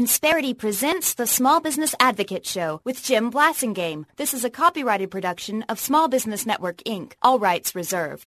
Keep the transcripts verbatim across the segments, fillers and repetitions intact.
Insperity presents the Small Business Advocate Show with Jim Blasingame. This is a copyrighted production of Small Business Network, Incorporated. All rights reserved.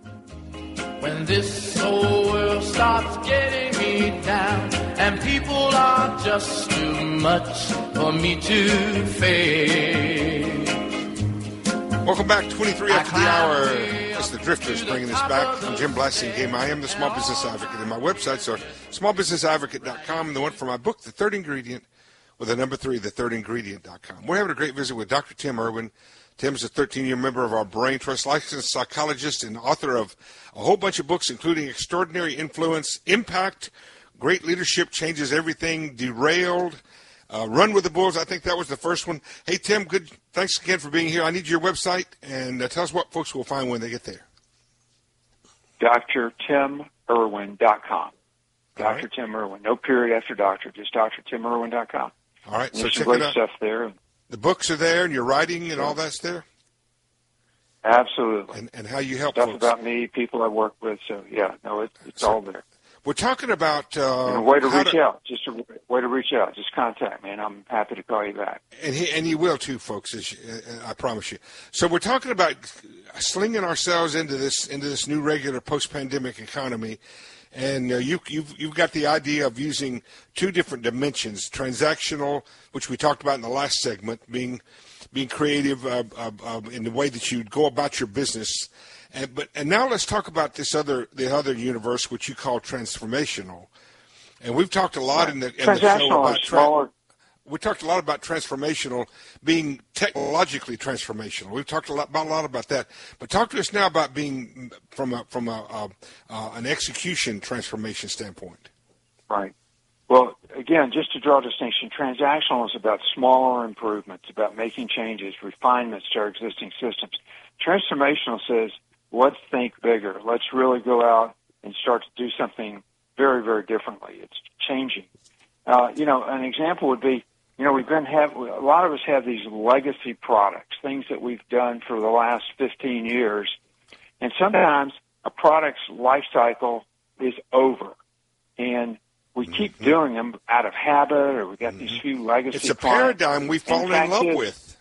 When this whole world starts getting me down and people are just too much for me to face. Welcome back, twenty-three after the hour. It's the Drifters bringing us back. I'm Jim Blasingame. I am the Small Business Advocate, and my websites are small business advocate dot com and the one for my book, The Third Ingredient, with the number three, the third ingredient dot com. We're having a great visit with Doctor Tim Irwin. Tim's a thirteen-year member of our Brain Trust, licensed psychologist and author of a whole bunch of books, including Extraordinary Influence, Impact, Great Leadership Changes Everything, Derailed, uh, Run with the Bulls. I think that was the first one. Hey, Tim, good. Thanks again for being here. I need your website, and uh, tell us what folks will find when they get there. D R Tim Irwin dot com. Doctor Right. Tim Irwin. No period after doctor, just D R Tim Irwin dot com. All right, and so there's check some great it out. stuff there. The books are there, and your writing and all that's there? Absolutely. And, and how you help Stuff folks. about me, people I work with. So, yeah, no, it, it's So- all there. We're talking about... Uh, And a way to how reach out. Just a way to reach out. Just contact me, and I'm happy to call you back. And he, and you will too, folks. As you, uh, I promise you. So we're talking about slinging ourselves into this into this new regular post-pandemic economy, and uh, you you've you've got the idea of using two different dimensions: transactional, which we talked about in the last segment, being being creative uh, uh, uh, in the way that you go about your business. And, but and now let's talk about this other the other universe, which you call transformational. And we've talked a lot in the, in the show Transactional about is smaller. we talked a lot about transformational being technologically transformational. We've talked a lot about a lot about that. But talk to us now about being from a from a, a uh, an execution transformation standpoint. Right. Well, again, just to draw a distinction, transactional is about smaller improvements, about making changes, refinements to our existing systems. Transformational says, let's think bigger. Let's really go out and start to do something very, very differently. It's changing. Uh, you know, an example would be, you know, we've been have a lot of us have these legacy products, things that we've done for the last fifteen years, and sometimes a product's life cycle is over, and we mm-hmm. keep doing them out of habit, or we got mm-hmm. these few legacy. It's a products. paradigm we've fallen in love is, with.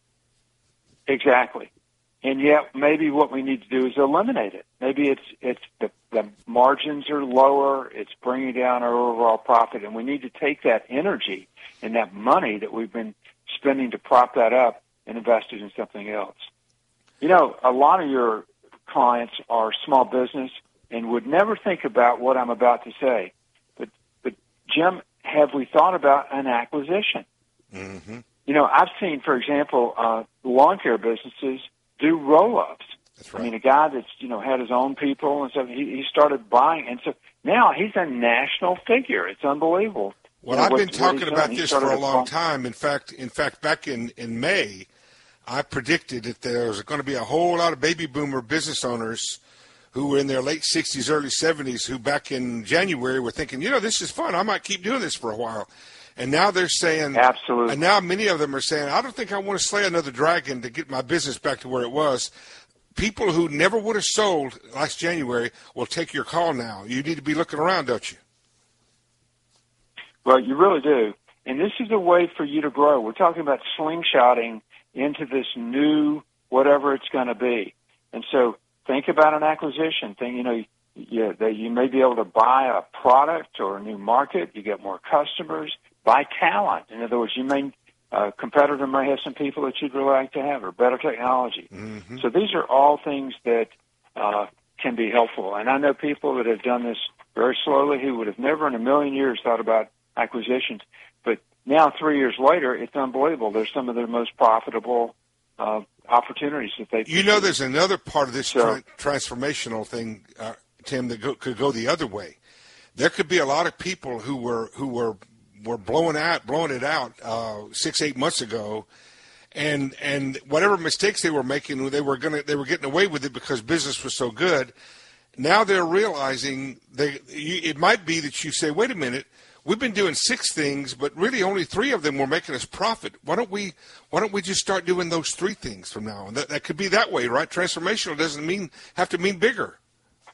Exactly. And yet, maybe what we need to do is eliminate it. Maybe it's it's the, the margins are lower. It's bringing down our overall profit, and we need to take that energy and that money that we've been spending to prop that up and invest it in something else. You know, a lot of your clients are small business and would never think about what I'm about to say. But, but Jim, have we thought about an acquisition? Mm-hmm. You know, I've seen, for example, uh, lawn care businesses do roll-ups. That's right. I mean, a guy that's, you know, had his own people and stuff, he, he started buying. And so now he's a national figure. It's unbelievable. Well, you know, I've what, been talking about he this for a long a, time. In fact, in fact, back in, in May, I predicted that there was going to be a whole lot of baby boomer business owners who were in their late sixties, early seventies, who back in January were thinking, you know, this is fun. I might keep doing this for a while. And now they're saying, absolutely. And now many of them are saying, I don't think I want to slay another dragon to get my business back to where it was. People who never would have sold last January will take your call now. You need to be looking around, don't you? Well, you really do. And this is a way for you to grow. We're talking about slingshotting into this new whatever it's going to be. And so think about an acquisition thing. You know, you, that you may be able to buy a product or a new market. You get more customers. Buy talent. In other words, you may a competitor may have some people that you'd really like to have, or better technology. Mm-hmm. So these are all things that uh, can be helpful. And I know people that have done this very slowly who would have never in a million years thought about acquisitions. But now, three years later, it's unbelievable. They're some of their most profitable uh, opportunities that they've You know, there's another part of this so, tra- transformational thing, uh, Tim, that go, could go the other way. There could be a lot of people who were who were were blowing out, blowing it out uh, six, eight months ago, and and whatever mistakes they were making, they were gonna they were getting away with it because business was so good. Now they're realizing they. You, it might be that you say, wait a minute, we've been doing six things, but really only three of them were making us profit. Why don't we Why don't we just start doing those three things from now on? That that could be that way, right? Transformational doesn't mean have to mean bigger.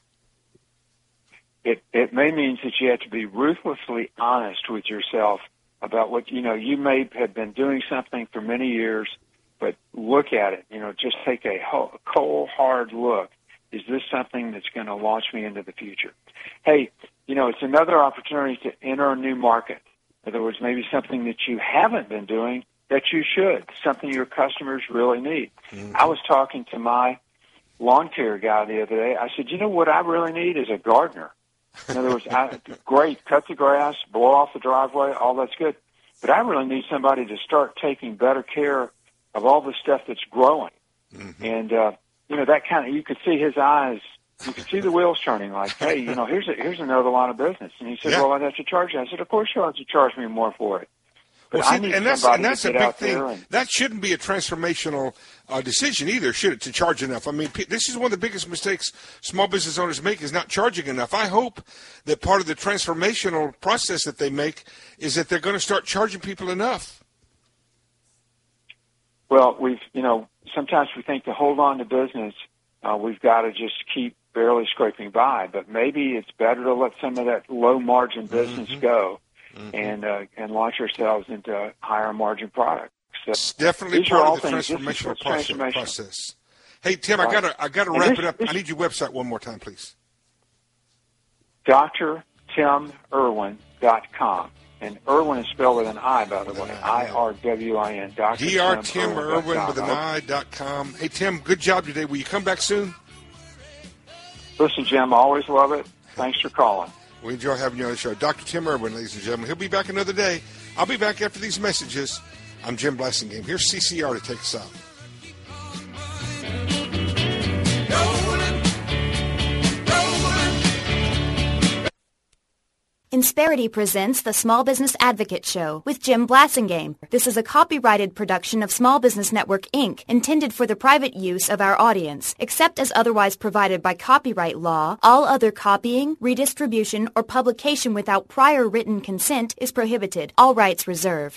It, it may mean that you have to be ruthlessly honest with yourself about what, you know, you may have been doing something for many years, but look at it. You know, just take a whole, cold, hard look. Is this something that's going to launch me into the future? Hey, you know, it's another opportunity to enter a new market. In other words, maybe something that you haven't been doing that you should, something your customers really need. Mm-hmm. I was talking to my lawn care guy the other day. I said, you know what I really need is a gardener. In other words, I, great, cut the grass, blow off the driveway, all that's good. But I really need somebody to start taking better care of all the stuff that's growing. Mm-hmm. And, uh, you know, that kind of, you could see his eyes, you could see the wheels turning like, hey, you know, here's a, here's another line of business. And he said, yeah. well, I'd have to charge you. I said, of course you'll have to charge me more for it. But well, see, I need and that's, somebody and that's to a get big out thing. there and, that shouldn't be a transformational uh, decision either, should it, to charge enough? I mean, this is one of the biggest mistakes small business owners make is not charging enough. I hope that part of the transformational process that they make is that they're going to start charging people enough. Well, we've, you know, sometimes we think to hold on to business, uh, we've got to just keep barely scraping by. But maybe it's better to let some of that low-margin business mm-hmm. go. Mm-hmm. and uh, and launch ourselves into higher margin products. So it's definitely part of the transformational process, process. Hey, Tim, right. I gotta I gotta wrap this, it up. This, I need your website one more time, please. D R Tim Irwin dot com. And Irwin is spelled with an I, by the way. I R W I N. D R Tim Irwin with an I dot com. Hey, Tim, good job today. Will you come back soon? Listen, Jim, I always love it. Thanks for calling. We enjoy having you on the show. Doctor Tim Irwin, ladies and gentlemen. He'll be back another day. I'll be back after these messages. I'm Jim Blassingame. Here's C C R to take us out. Insperity presents the Small Business Advocate Show with Jim Blassingame. This is a copyrighted production of Small Business Network, Incorporated, intended for the private use of our audience. Except as otherwise provided by copyright law, all other copying, redistribution, or publication without prior written consent is prohibited. All rights reserved.